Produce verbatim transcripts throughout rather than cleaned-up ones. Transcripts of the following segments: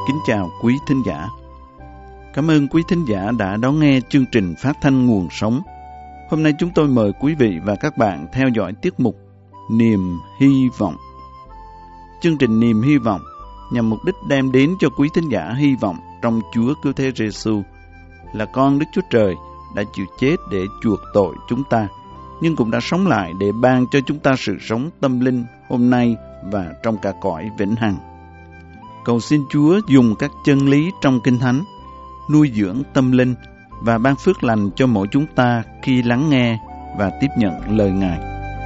Kính chào quý thính giả. Cảm ơn quý thính giả đã đón nghe chương trình phát thanh Nguồn Sống. Hôm nay chúng tôi mời quý vị và các bạn theo dõi tiết mục Niềm Hy Vọng. Chương trình Niềm Hy Vọng nhằm mục đích đem đến cho quý thính giả hy vọng trong Chúa Cứu Thế Giêsu là con Đức Chúa Trời đã chịu chết để chuộc tội chúng ta, nhưng cũng đã sống lại để ban cho chúng ta sự sống tâm linh hôm nay và trong cả cõi vĩnh hằng. Cầu xin Chúa dùng các chân lý trong Kinh Thánh nuôi dưỡng tâm linh và ban phước lành cho mỗi chúng ta khi lắng nghe và tiếp nhận lời Ngài.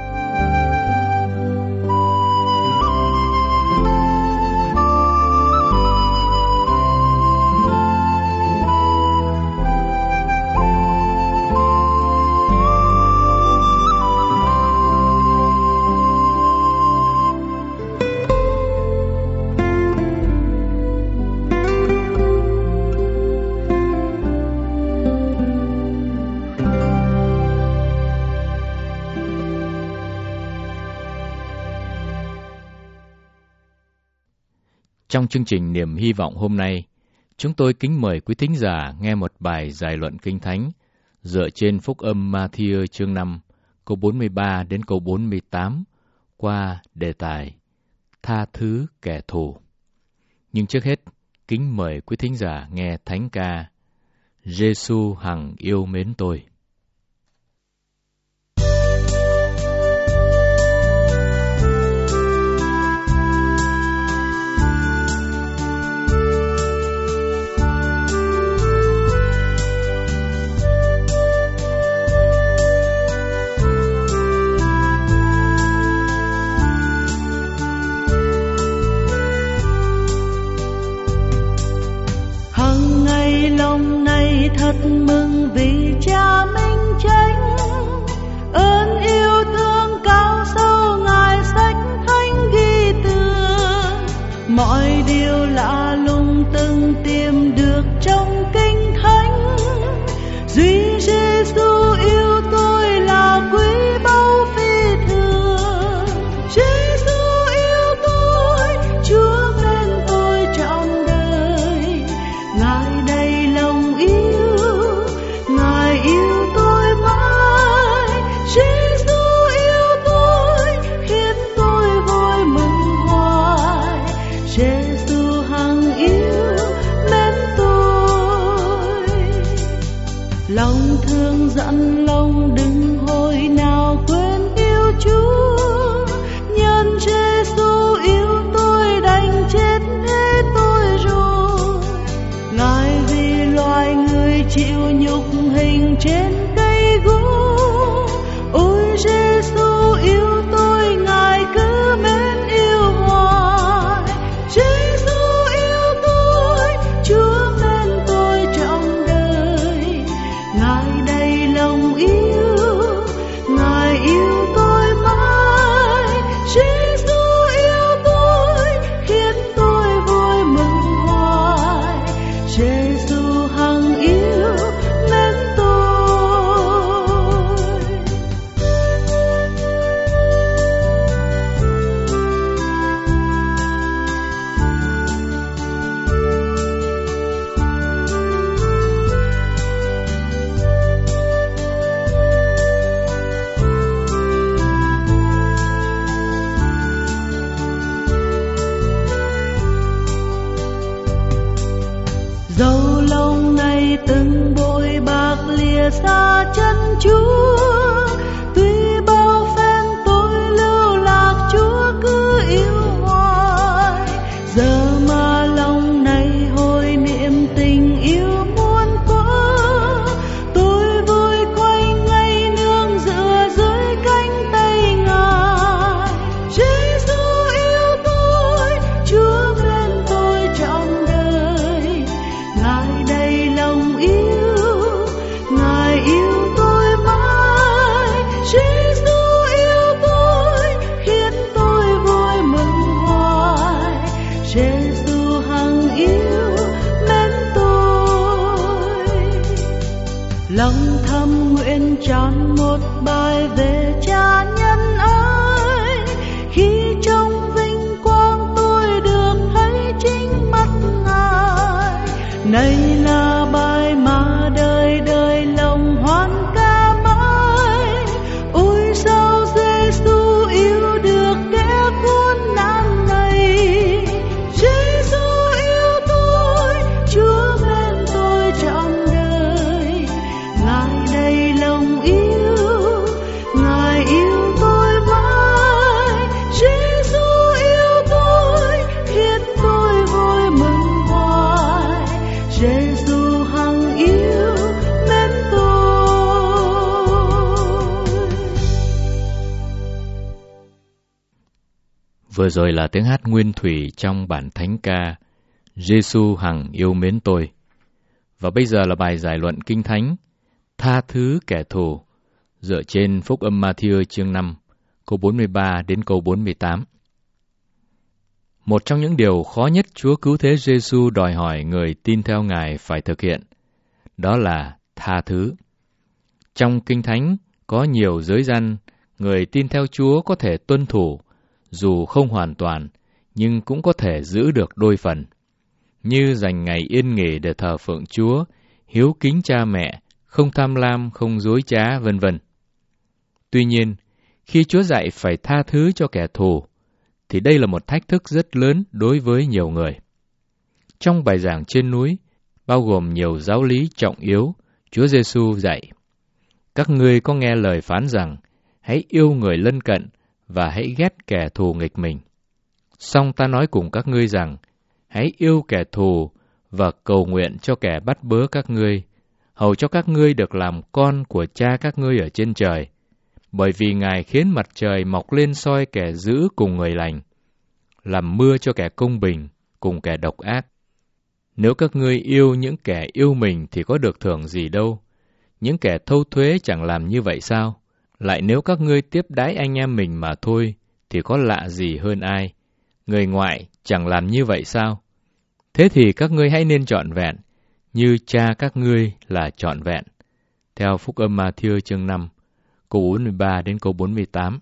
Trong chương trình Niềm Hy Vọng hôm nay, chúng tôi kính mời quý thính giả nghe một bài giải luận Kinh Thánh dựa trên Phúc âm Ma-thi-ơ chương năm, câu bốn mươi ba đến câu bốn mươi tám qua đề tài Tha thứ kẻ thù. Nhưng trước hết, kính mời quý thính giả nghe thánh ca Giêsu hằng yêu mến tôi. Thật mừng vì Cha minh chánh, ơn yêu thương cao sâu Ngài sách thánh ghi tường, mọi điều lạ lùng từng tìm được trong Kinh Thánh. Duy Giêsu yêu tôi là quý báu phi thường. Giêsu yêu tôi, Chúa mến tôi trọn đời. Ngài đầy lòng yêu, yêu tôi mãi. Giêsu yêu tôi, khiến tôi vui mừng hoài. Giêsu hằng yêu mến tôi. Lòng thương dặn lòng đừng hồi nào quên yêu Chúa. Nhân Giêsu yêu tôi đành chết thế tôi rồi. Ngài vì loài người chịu nhục hình trên cây gỗ. Ôi Giêsu yêu tôi, Ngài cứ mến yêu hoài. Giêsu yêu tôi, Chúa mến tôi trọn đời. Ngài đầy lòng yêu, Ngài yêu tôi mãi. Giêsu yêu tôi, khiến tôi vui mừng hoài. Giêsu hằng yêu mến tôi. Dẫu lòng này từng bội bạc lìa xa chân Chúa, tuy bao phen tôi lưu lạc, Chúa cứ yêu hoài. Giờ mà lòng này hồi niệm tình yêu muôn quá, tôi vui quay ngay nương dựa dưới cánh tay Ngài. Giêsu yêu tôi, Chúa mến tôi trọn đời. Ngài đầy lòng yêu, Ngài yêu tôi mãi. Đây là bài mà đời đời lòng hoan ca mãi. Ôi sao Giêsu yêu được kẻ khốn nạn này. Giêsu yêu tôi, Chúa mến tôi trọn đời. Ngài đầy lòng yêu, Ngài yêu tôi mãi. Giêsu yêu tôi, khiến tôi vui mừng hoài. Giêsu hằng yêu mến tôi. Vừa rồi là tiếng hát nguyên thủy trong bản thánh ca Giêsu hằng yêu mến tôi. Và bây giờ là bài giải luận Kinh Thánh Tha thứ kẻ thù, dựa trên Phúc âm Ma-thi-ơ chương năm, câu bốn mươi ba đến câu bốn mươi tám. Một trong những điều khó nhất Chúa Cứu Thế Giêsu đòi hỏi người tin theo Ngài phải thực hiện, đó là tha thứ. Trong Kinh Thánh có nhiều giới răn người tin theo Chúa có thể tuân thủ, dù không hoàn toàn, nhưng cũng có thể giữ được đôi phần, như dành ngày yên nghỉ để thờ phượng Chúa, hiếu kính cha mẹ, không tham lam, không dối trá, vân vân. Tuy nhiên, khi Chúa dạy phải tha thứ cho kẻ thù, thì đây là một thách thức rất lớn đối với nhiều người. Trong bài giảng trên núi, bao gồm nhiều giáo lý trọng yếu, Chúa Giêsu dạy: các ngươi có nghe lời phán rằng, hãy yêu người lân cận và hãy ghét kẻ thù nghịch mình. Song ta nói cùng các ngươi rằng, hãy yêu kẻ thù và cầu nguyện cho kẻ bắt bớ các ngươi, hầu cho các ngươi được làm con của cha các ngươi ở trên trời. Bởi vì Ngài khiến mặt trời mọc lên soi kẻ dữ cùng người lành, làm mưa cho kẻ công bình cùng kẻ độc ác. Nếu các ngươi yêu những kẻ yêu mình thì có được thưởng gì đâu? Những kẻ thâu thuế chẳng làm như vậy sao? Lại nếu các ngươi tiếp đãi anh em mình mà thôi, thì có lạ gì hơn ai? Người ngoại chẳng làm như vậy sao? Thế thì các ngươi hãy nên trọn vẹn, như cha các ngươi là trọn vẹn. Theo Phúc âm Ma-thi-ơ chương năm, câu bốn mươi ba đến câu bốn mươi tám.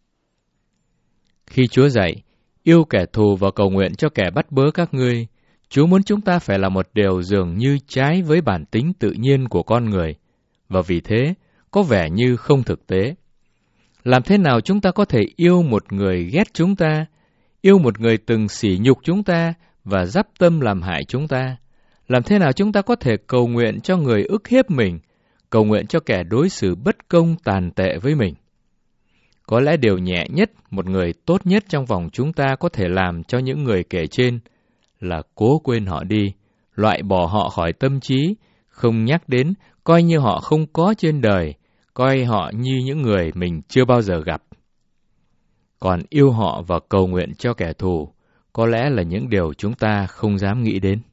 Khi Chúa dạy, yêu kẻ thù và cầu nguyện cho kẻ bắt bớ các ngươi, Chúa muốn chúng ta phải làm một điều dường như trái với bản tính tự nhiên của con người, và vì thế, có vẻ như không thực tế. Làm thế nào chúng ta có thể yêu một người ghét chúng ta, yêu một người từng sỉ nhục chúng ta và dắp tâm làm hại chúng ta? Làm thế nào chúng ta có thể cầu nguyện cho người ức hiếp mình, cầu nguyện cho kẻ đối xử bất công tàn tệ với mình? Có lẽ điều nhẹ nhất một người tốt nhất trong vòng chúng ta có thể làm cho những người kể trên là cố quên họ đi, loại bỏ họ khỏi tâm trí, không nhắc đến, coi như họ không có trên đời, coi họ như những người mình chưa bao giờ gặp. Còn yêu họ và cầu nguyện cho kẻ thù, có lẽ là những điều chúng ta không dám nghĩ đến.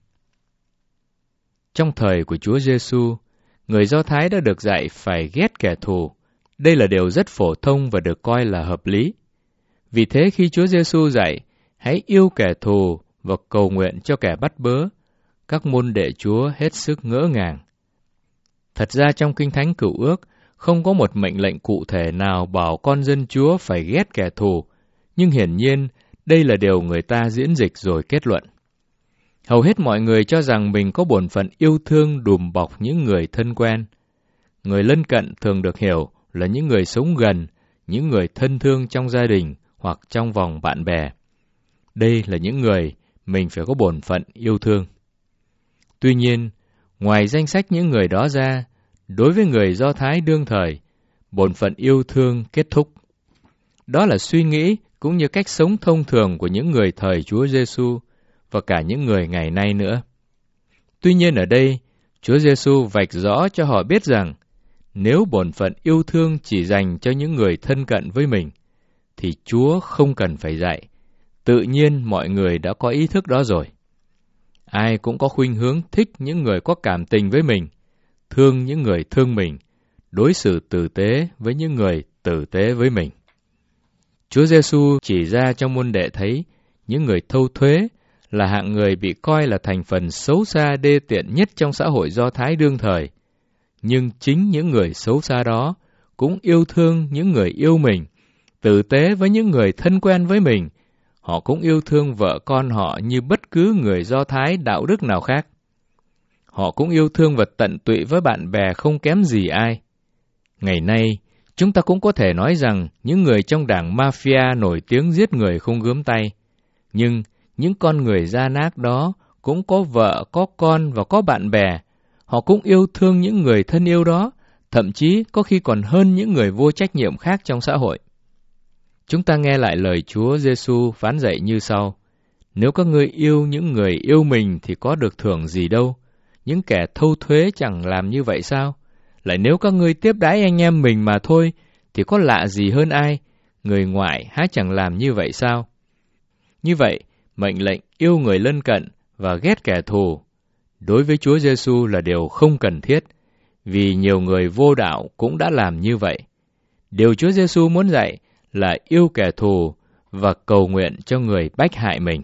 Trong thời của Chúa Giêsu, người Do Thái đã được dạy phải ghét kẻ thù. Đây là điều rất phổ thông và được coi là hợp lý. Vì thế khi Chúa Giêsu dạy, hãy yêu kẻ thù và cầu nguyện cho kẻ bắt bớ, các môn đệ Chúa hết sức ngỡ ngàng. Thật ra trong Kinh Thánh Cựu Ước, không có một mệnh lệnh cụ thể nào bảo con dân Chúa phải ghét kẻ thù, nhưng hiển nhiên đây là điều người ta diễn dịch rồi kết luận. Hầu hết mọi người cho rằng mình có bổn phận yêu thương đùm bọc những người thân quen. Người lân cận thường được hiểu là những người sống gần, những người thân thương trong gia đình hoặc trong vòng bạn bè. Đây là những người mình phải có bổn phận yêu thương. Tuy nhiên, ngoài danh sách những người đó ra, đối với người Do Thái đương thời, bổn phận yêu thương kết thúc. Đó là suy nghĩ cũng như cách sống thông thường của những người thời Chúa Giêsu và cả những người ngày nay nữa. Tuy nhiên ở đây, Chúa Giêsu vạch rõ cho họ biết rằng nếu bổn phận yêu thương chỉ dành cho những người thân cận với mình, thì Chúa không cần phải dạy. Tự nhiên mọi người đã có ý thức đó rồi. Ai cũng có khuynh hướng thích những người có cảm tình với mình, thương những người thương mình, đối xử tử tế với những người tử tế với mình. Chúa Giêsu chỉ ra cho môn đệ thấy những người thâu thuế là hạng người bị coi là thành phần xấu xa đê tiện nhất trong xã hội Do Thái đương thời. Nhưng chính những người xấu xa đó cũng yêu thương những người yêu mình, tử tế với những người thân quen với mình. Họ cũng yêu thương vợ con họ như bất cứ người Do Thái đạo đức nào khác. họ cũng yêu thương và tận tụy với bạn bè không kém gì ai. Ngày nay, chúng ta cũng có thể nói rằng những người trong đảng mafia nổi tiếng giết người không gớm tay, nhưng những con người gian ác đó cũng có vợ, có con và có bạn bè. Họ cũng yêu thương những người thân yêu đó, thậm chí có khi còn hơn những người vô trách nhiệm khác trong xã hội. Chúng ta nghe lại lời Chúa Giêsu phán dạy như sau: Nếu các ngươi yêu những người yêu mình thì có được thưởng gì đâu? Những kẻ thâu thuế chẳng làm như vậy sao? Lại nếu các ngươi tiếp đãi anh em mình mà thôi, thì có lạ gì hơn ai? Người ngoại há chẳng làm như vậy sao? Như vậy, mệnh lệnh yêu người lân cận và ghét kẻ thù đối với Chúa Giêsu là điều không cần thiết, vì nhiều người vô đạo cũng đã làm như vậy. Điều Chúa Giêsu muốn dạy là yêu kẻ thù và cầu nguyện cho người bách hại mình.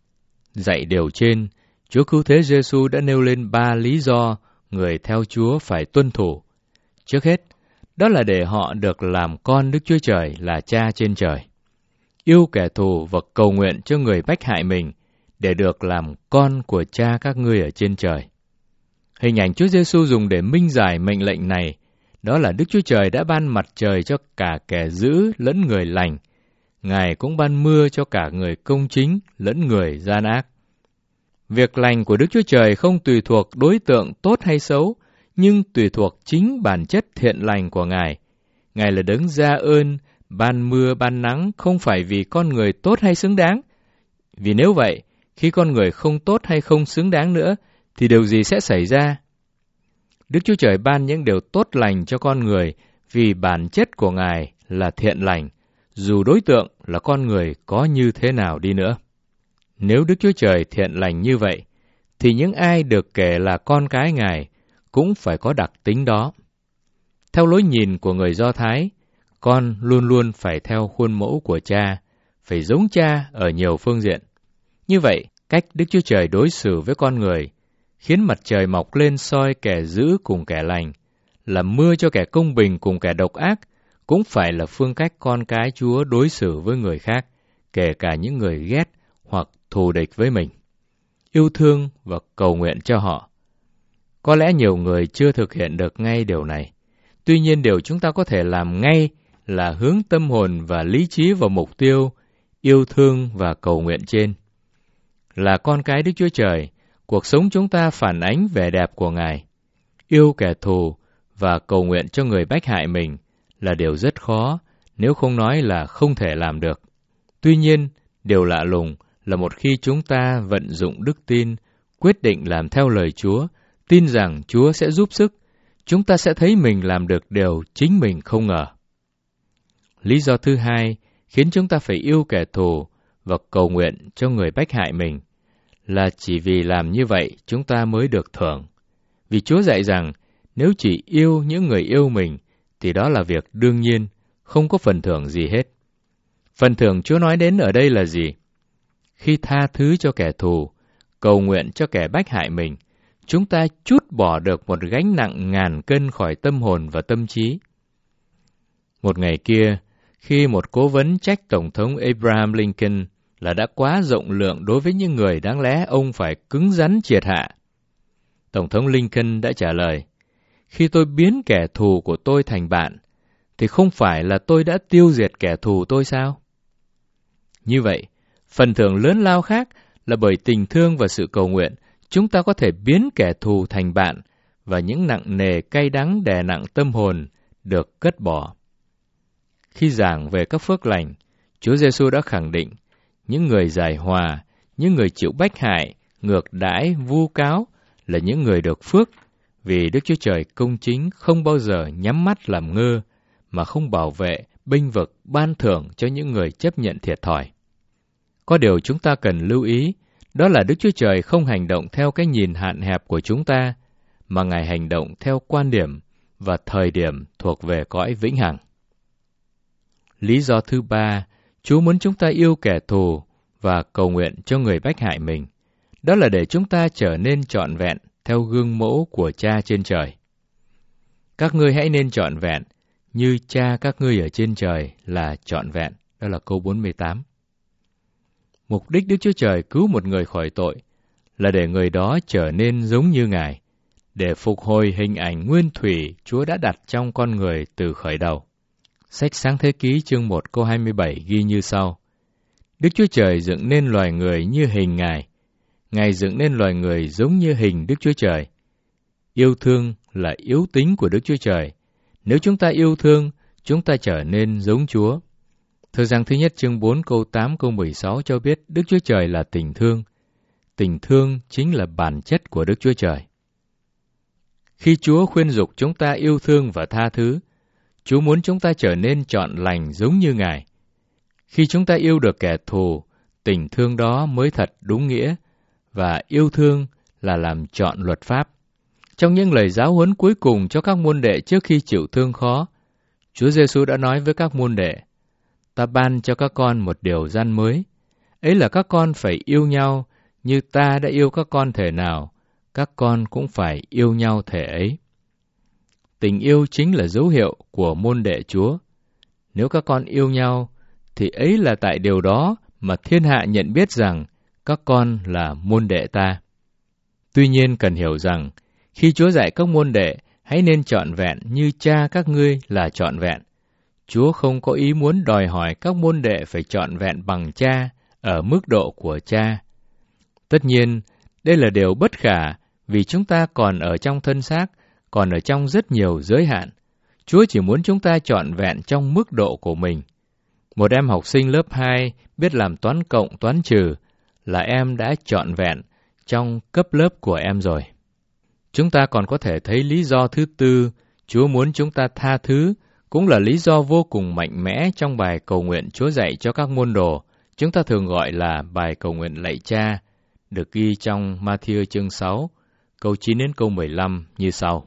Dạy điều trên, Chúa Cứu Thế Giêsu đã nêu lên ba lý do người theo Chúa phải tuân thủ. Trước hết, đó là để họ được làm con Đức Chúa Trời là Cha trên trời. Yêu kẻ thù và cầu nguyện cho người bách hại mình để được làm con của Cha các ngươi ở trên trời. Hình ảnh Chúa Giêsu dùng để minh giải mệnh lệnh này, đó là Đức Chúa Trời đã ban mặt trời cho cả kẻ dữ lẫn người lành. Ngài cũng ban mưa cho cả người công chính lẫn người gian ác. Việc lành của Đức Chúa Trời không tùy thuộc đối tượng tốt hay xấu, nhưng tùy thuộc chính bản chất thiện lành của Ngài. Ngài là đấng gia ơn, ban mưa ban nắng không phải vì con người tốt hay xứng đáng. Vì nếu vậy, khi con người không tốt hay không xứng đáng nữa, thì điều gì sẽ xảy ra? Đức Chúa Trời ban những điều tốt lành cho con người vì bản chất của Ngài là thiện lành, dù đối tượng là con người có như thế nào đi nữa. Nếu Đức Chúa Trời thiện lành như vậy, thì những ai được kể là con cái Ngài cũng phải có đặc tính đó. Theo lối nhìn của người Do Thái, con luôn luôn phải theo khuôn mẫu của cha, phải giống cha ở nhiều phương diện. Như vậy, cách Đức Chúa Trời đối xử với con người khiến mặt trời mọc lên soi kẻ dữ cùng kẻ lành, làm mưa cho kẻ công bình cùng kẻ độc ác, cũng phải là phương cách con cái Chúa đối xử với người khác, kể cả những người ghét hoặc thù địch với mình. Yêu thương và cầu nguyện cho họ. Có lẽ nhiều người chưa thực hiện được ngay điều này. Tuy nhiên điều chúng ta có thể làm ngay là hướng tâm hồn và lý trí vào mục tiêu yêu thương và cầu nguyện trên. Là con cái Đức Chúa Trời, cuộc sống chúng ta phản ánh vẻ đẹp của Ngài. Yêu kẻ thù và cầu nguyện cho người bách hại mình là điều rất khó, nếu không nói là không thể làm được. Tuy nhiên, điều lạ lùng là một khi chúng ta vận dụng đức tin, quyết định làm theo lời Chúa, tin rằng Chúa sẽ giúp sức, chúng ta sẽ thấy mình làm được điều chính mình không ngờ. Lý do thứ hai khiến chúng ta phải yêu kẻ thù và cầu nguyện cho người bách hại mình là chỉ vì làm như vậy chúng ta mới được thưởng. Vì Chúa dạy rằng nếu chỉ yêu những người yêu mình thì đó là việc đương nhiên, không có phần thưởng gì hết. Phần thưởng Chúa nói đến ở đây là gì? Khi tha thứ cho kẻ thù, cầu nguyện cho kẻ bách hại mình, chúng ta trút bỏ được một gánh nặng ngàn cân khỏi tâm hồn và tâm trí. Một ngày kia, khi một cố vấn trách Tổng thống Abraham Lincoln là đã quá rộng lượng đối với những người đáng lẽ ông phải cứng rắn triệt hạ, Tổng thống Lincoln đã trả lời: Khi tôi biến kẻ thù của tôi thành bạn, thì không phải là tôi đã tiêu diệt kẻ thù tôi sao? Như vậy, phần thưởng lớn lao khác là bởi tình thương và sự cầu nguyện, chúng ta có thể biến kẻ thù thành bạn và những nặng nề cay đắng đè nặng tâm hồn được cất bỏ. Khi giảng về các phước lành, Chúa Giêsu đã khẳng định những người giài hòa, những người chịu bách hại, ngược đãi, vu cáo là những người được phước, vì Đức Chúa Trời công chính không bao giờ nhắm mắt làm ngơ mà không bảo vệ, bênh vực, ban thưởng cho những người chấp nhận thiệt thòi. Có điều chúng ta cần lưu ý, đó là Đức Chúa Trời không hành động theo cái nhìn hạn hẹp của chúng ta, mà Ngài hành động theo quan điểm và thời điểm thuộc về cõi vĩnh hằng. Lý do thứ ba, Chúa muốn chúng ta yêu kẻ thù và cầu nguyện cho người bách hại mình, đó là để chúng ta trở nên trọn vẹn theo gương mẫu của Cha trên trời. Các ngươi hãy nên trọn vẹn như Cha các ngươi ở trên trời là trọn vẹn, đó là câu bốn mươi tám. Mục đích Đức Chúa Trời cứu một người khỏi tội là để người đó trở nên giống như Ngài. để phục hồi hình ảnh nguyên thủy Chúa đã đặt trong con người từ khởi đầu. Sách Sáng Thế Ký chương một câu hai mươi bảy ghi như sau: Đức Chúa Trời dựng nên loài người như hình Ngài, Ngài dựng nên loài người giống như hình Đức Chúa Trời. Yêu thương là yếu tính của Đức Chúa Trời. Nếu chúng ta yêu thương, chúng ta trở nên giống Chúa. Thơ Giăng thứ nhất chương bốn câu tám câu mười sáu cho biết Đức Chúa Trời là tình thương. Tình thương chính là bản chất của Đức Chúa Trời. Khi Chúa khuyên dục chúng ta yêu thương và tha thứ, Chúa muốn chúng ta trở nên trọn lành giống như Ngài. Khi chúng ta yêu được kẻ thù, tình thương đó mới thật đúng nghĩa, và yêu thương là làm trọn luật pháp. Trong những lời giáo huấn cuối cùng cho các môn đệ trước khi chịu thương khó, Chúa Giêsu đã nói với các môn đệ: Ta ban cho các con một điều răn mới, ấy là các con phải yêu nhau như ta đã yêu các con thể nào, các con cũng phải yêu nhau thể ấy. Tình yêu chính là dấu hiệu của môn đệ Chúa. Nếu các con yêu nhau, thì ấy là tại điều đó mà thiên hạ nhận biết rằng các con là môn đệ ta. Tuy nhiên cần hiểu rằng, khi Chúa dạy các môn đệ hãy nên trọn vẹn như cha các ngươi là trọn vẹn, Chúa không có ý muốn đòi hỏi các môn đệ phải trọn vẹn bằng cha ở mức độ của cha. Tất nhiên, đây là điều bất khả vì chúng ta còn ở trong thân xác, còn ở trong rất nhiều giới hạn. Chúa chỉ muốn chúng ta trọn vẹn trong mức độ của mình. Một em học sinh lớp hai biết làm toán cộng, toán trừ là em đã trọn vẹn trong cấp lớp của em rồi. Chúng ta còn có thể thấy lý do thứ tư, Chúa muốn chúng ta tha thứ, cũng là lý do vô cùng mạnh mẽ trong bài cầu nguyện Chúa dạy cho các môn đồ. Chúng ta thường gọi là bài cầu nguyện lạy Cha, được ghi trong Ma-thi-ơ chương sáu, câu chín đến câu mười lăm như sau.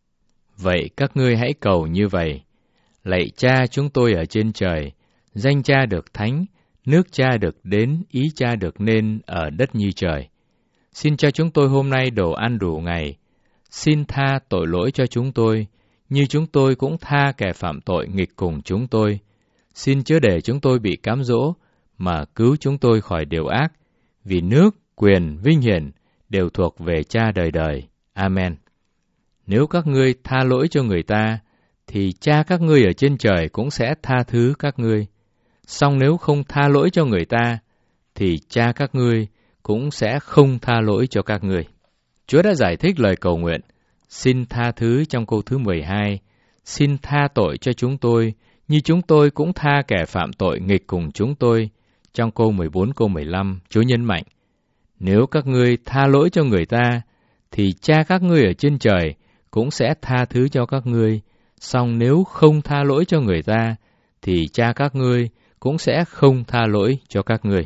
Vậy các ngươi hãy cầu như vậy: Lạy Cha chúng tôi ở trên trời, danh Cha được thánh, nước Cha được đến, ý Cha được nên ở đất như trời. Xin cho chúng tôi hôm nay đồ ăn đủ ngày. Xin tha tội lỗi cho chúng tôi, như chúng tôi cũng tha kẻ phạm tội nghịch cùng chúng tôi. Xin chớ để chúng tôi bị cám dỗ, mà cứu chúng tôi khỏi điều ác, vì nước, quyền, vinh hiển đều thuộc về Cha đời đời. Amen. Nếu các ngươi tha lỗi cho người ta, thì Cha các ngươi ở trên trời cũng sẽ tha thứ các ngươi. Song nếu không tha lỗi cho người ta, thì Cha các ngươi cũng sẽ không tha lỗi cho các ngươi. Chúa đã giải thích lời cầu nguyện xin tha thứ trong câu thứ mười hai, xin tha tội cho chúng tôi, như chúng tôi cũng tha kẻ phạm tội nghịch cùng chúng tôi. Trong câu mười bốn, câu mười lăm, Chúa nhấn mạnh, nếu các ngươi tha lỗi cho người ta, thì Cha các ngươi ở trên trời cũng sẽ tha thứ cho các ngươi. Song nếu không tha lỗi cho người ta, thì Cha các ngươi cũng sẽ không tha lỗi cho các ngươi.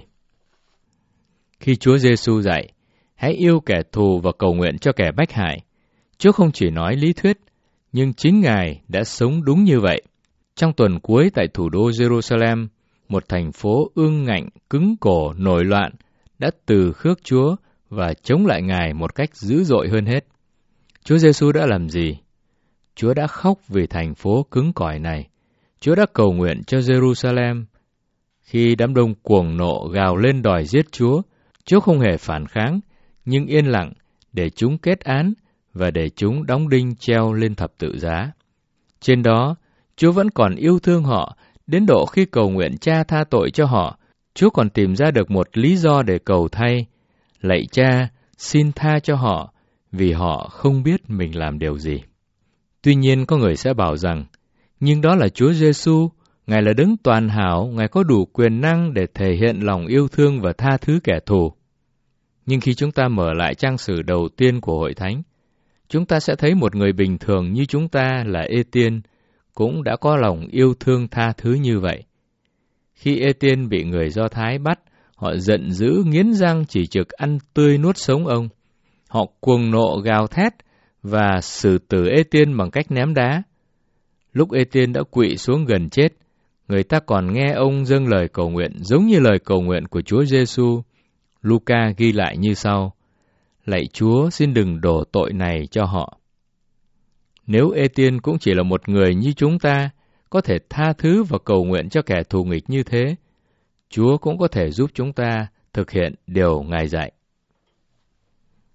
Khi Chúa Giêsu dạy, hãy yêu kẻ thù và cầu nguyện cho kẻ bách hại, Chúa không chỉ nói lý thuyết, nhưng chính Ngài đã sống đúng như vậy. Trong tuần cuối tại thủ đô Jerusalem, một thành phố ương ngạnh, cứng cổ, nổi loạn, đã từ khước Chúa và chống lại Ngài một cách dữ dội hơn hết. Chúa Giêsu đã làm gì? Chúa đã khóc vì thành phố cứng cỏi này. Chúa đã cầu nguyện cho Jerusalem. Khi đám đông cuồng nộ gào lên đòi giết Chúa, Chúa không hề phản kháng, nhưng yên lặng để chúng kết án và để chúng đóng đinh treo lên thập tự giá. Trên đó, Chúa vẫn còn yêu thương họ, đến độ khi cầu nguyện Cha tha tội cho họ, Chúa còn tìm ra được một lý do để cầu thay. Lạy Cha, xin tha cho họ, vì họ không biết mình làm điều gì. Tuy nhiên có người sẽ bảo rằng, nhưng đó là Chúa Giêsu, Ngài là đấng toàn hảo, Ngài có đủ quyền năng để thể hiện lòng yêu thương và tha thứ kẻ thù. Nhưng khi chúng ta mở lại trang sử đầu tiên của Hội Thánh, chúng ta sẽ thấy một người bình thường như chúng ta là Ê-tiên cũng đã có lòng yêu thương tha thứ như vậy. Khi Ê-tiên bị người Do Thái bắt, họ giận dữ nghiến răng chỉ trực ăn tươi nuốt sống ông. Họ cuồng nộ gào thét và xử tử Ê-tiên bằng cách ném đá. Lúc Ê-tiên đã quỵ xuống gần chết, người ta còn nghe ông dâng lời cầu nguyện giống như lời cầu nguyện của Chúa Giêsu. Luca ghi lại như sau: Lạy Chúa, xin đừng đổ tội này cho họ. Nếu Ê-tiên cũng chỉ là một người như chúng ta, có thể tha thứ và cầu nguyện cho kẻ thù nghịch như thế, Chúa cũng có thể giúp chúng ta thực hiện điều Ngài dạy.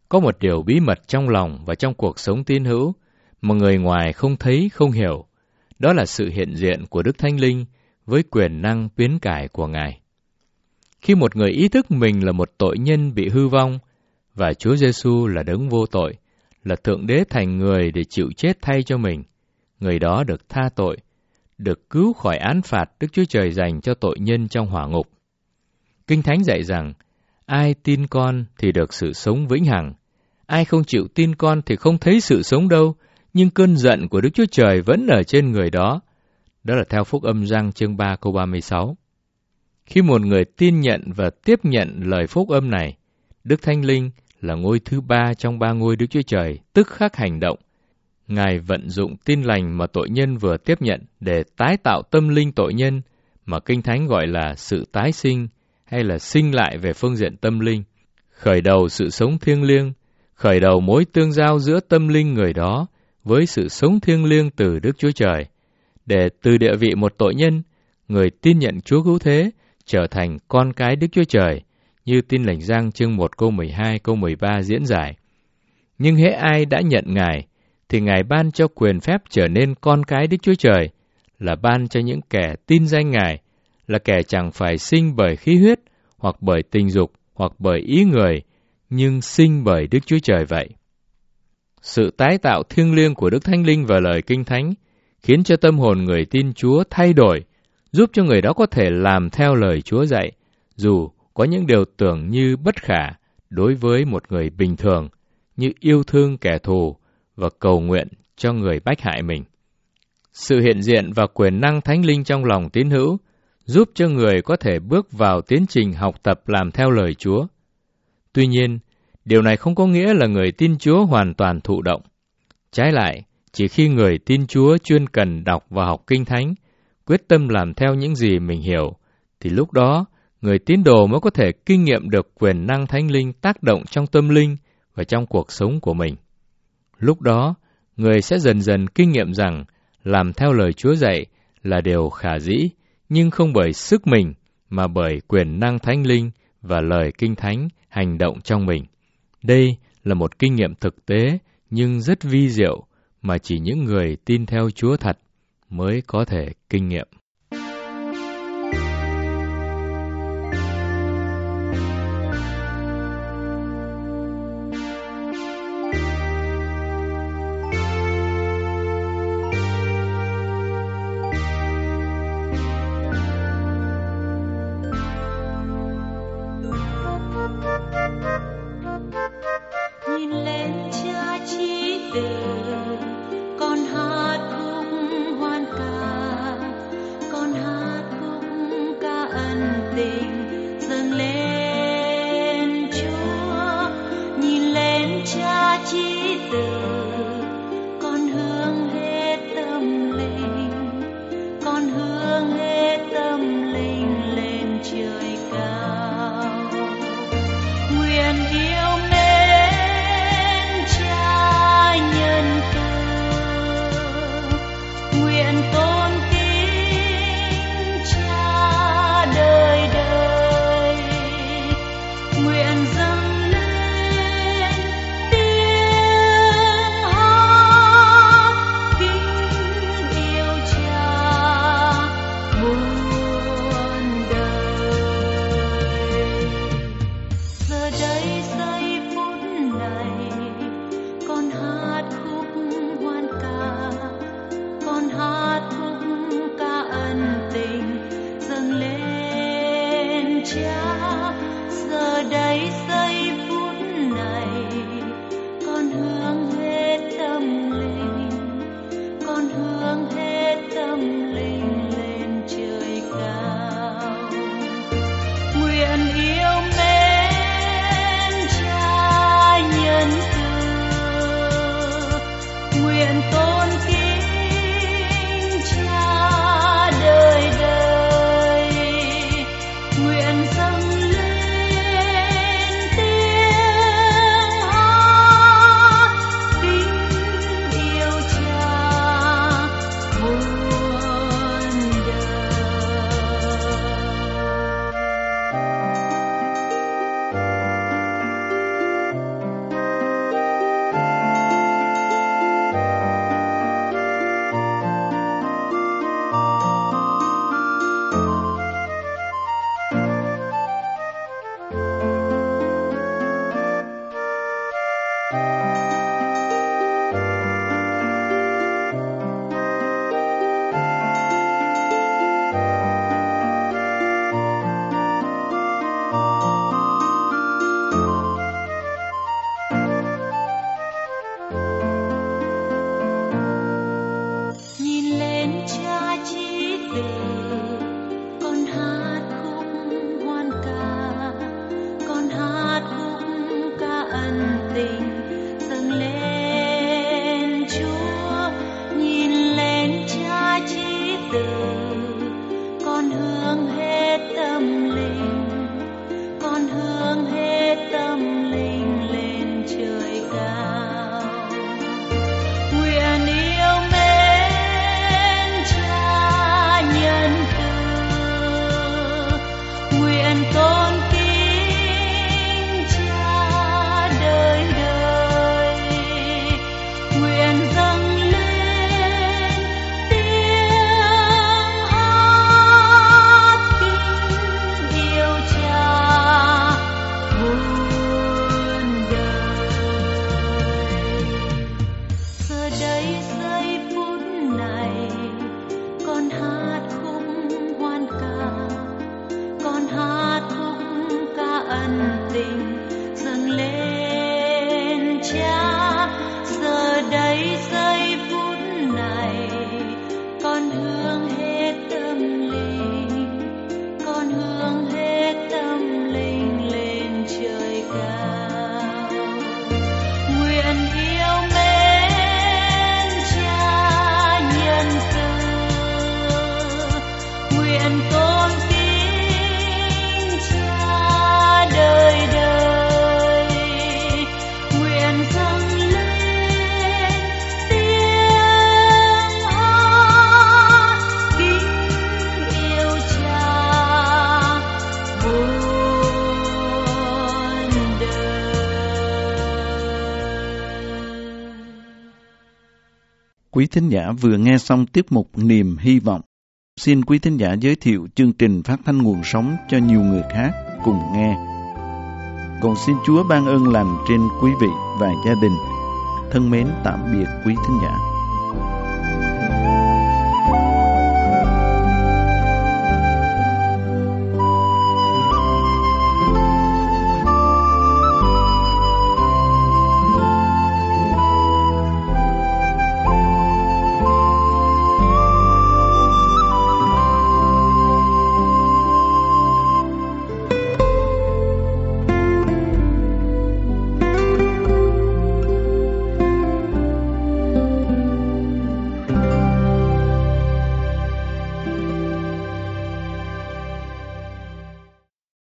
Có một điều bí mật trong lòng và trong cuộc sống tín hữu mà người ngoài không thấy, không hiểu. Đó là sự hiện diện của Đức Thánh Linh với quyền năng biến cải của Ngài. Khi một người ý thức mình là một tội nhân bị hư vong, và Chúa Giêsu là đấng vô tội, là Thượng Đế thành người để chịu chết thay cho mình, người đó được tha tội, được cứu khỏi án phạt Đức Chúa Trời dành cho tội nhân trong hỏa ngục. Kinh Thánh dạy rằng, ai tin con thì được sự sống vĩnh hằng, ai không chịu tin con thì không thấy sự sống đâu, nhưng cơn giận của Đức Chúa Trời vẫn ở trên người đó. Đó là theo Phúc Âm Giăng chương ba câu ba mươi sáu. Khi một người tin nhận và tiếp nhận lời Phúc Âm này, Đức Thánh Linh là ngôi thứ ba trong ba ngôi Đức Chúa Trời, tức khắc hành động. Ngài vận dụng tin lành mà tội nhân vừa tiếp nhận để tái tạo tâm linh tội nhân, mà Kinh Thánh gọi là sự tái sinh, hay là sinh lại về phương diện tâm linh, khởi đầu sự sống thiêng liêng, khởi đầu mối tương giao giữa tâm linh người đó với sự sống thiêng liêng từ Đức Chúa Trời, để từ địa vị một tội nhân, người tin nhận Chúa cứu thế, trở thành con cái Đức Chúa Trời, như Tin lành Giăng chương một câu mười hai, câu mười ba diễn giải. Nhưng hễ ai đã nhận Ngài, thì Ngài ban cho quyền phép trở nên con cái Đức Chúa Trời, là ban cho những kẻ tin danh Ngài, là kẻ chẳng phải sinh bởi khí huyết, hoặc bởi tình dục, hoặc bởi ý người, nhưng sinh bởi Đức Chúa Trời vậy. Sự tái tạo thiêng liêng của Đức Thánh Linh và lời Kinh Thánh khiến cho tâm hồn người tin Chúa thay đổi, giúp cho người đó có thể làm theo lời Chúa dạy, dù có những điều tưởng như bất khả đối với một người bình thường, như yêu thương kẻ thù và cầu nguyện cho người bách hại mình. Sự hiện diện và quyền năng Thánh Linh trong lòng tín hữu giúp cho người có thể bước vào tiến trình học tập làm theo lời Chúa. Tuy nhiên, điều này không có nghĩa là người tin Chúa hoàn toàn thụ động. Trái lại, chỉ khi người tin Chúa chuyên cần đọc và học Kinh Thánh, quyết tâm làm theo những gì mình hiểu, thì lúc đó, người tín đồ mới có thể kinh nghiệm được quyền năng Thánh Linh tác động trong tâm linh và trong cuộc sống của mình. Lúc đó, người sẽ dần dần kinh nghiệm rằng làm theo lời Chúa dạy là điều khả dĩ, nhưng không bởi sức mình, mà bởi quyền năng Thánh Linh và lời Kinh Thánh hành động trong mình. Đây là một kinh nghiệm thực tế nhưng rất vi diệu mà chỉ những người tin theo Chúa thật mới có thể kinh nghiệm. Nhìn lên Cha chí từ, con hát khúc hoan ca, con hát khúc ca ân tình dâng lên Chúa. Nhìn lên Cha chí từ, con hướng hết tâm linh, con hướng hết tâm linh lên trời cao. Nguyện yêu mến Cha nhân từ, nguyện tôn kính Cha đời đời, nguyện dâng lên tiếng Quý thính giả vừa nghe xong tiết mục Niềm Hy Vọng. Xin quý thính giả giới thiệu chương trình phát thanh nguồn sống cho nhiều người khác cùng nghe. Cầu xin Chúa ban ơn lành trên quý vị và gia đình. Thân mến tạm biệt quý thính giả.